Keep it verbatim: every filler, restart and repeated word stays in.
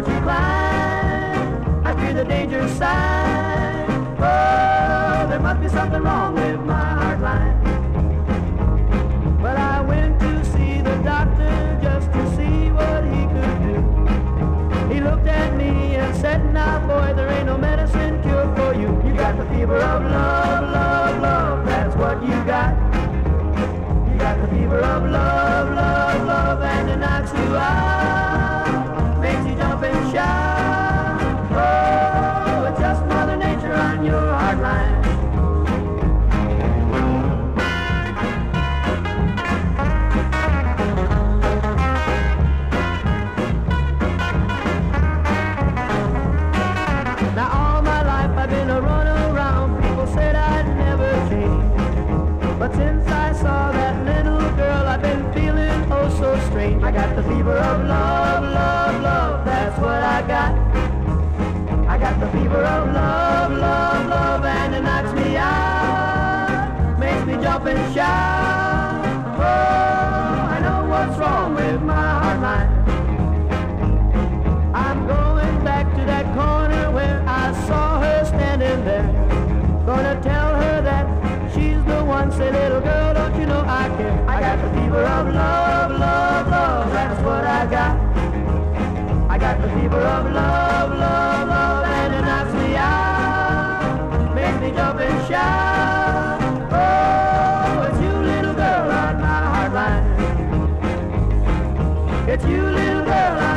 to climb. I fear the dangerous side. Oh, there must be something wrong with my heart line. But I went to see the doctor just to see what he could do. He looked at me and said, now boy, there ain't no medicine cure for you. You got the fever of love, love, love, that's what you got. You got the fever of love, love, love, and it knocks you out, makes you jump and shout. Oh, it's just Mother Nature on your heart line. Now all my life I've been a runaround. People said I'd never change, but since I saw that little girl, I've been feeling oh so strange. I got the fever of love, love, love, that's what I got. I got the fever of love, love, love, and it knocks me out, makes me jump and shout. Oh, I know what's wrong with my heart line. I'm going back to that corner where I saw her standing there. Gonna tell her that she's the one. Say, little girl, don't you know I care? I got the fever of love, love, love, that's what I got. I got the fever of love, love, love, and it knocks me out, makes me jump and shout. Oh, it's you, little girl, on my heart line. It's you, little girl,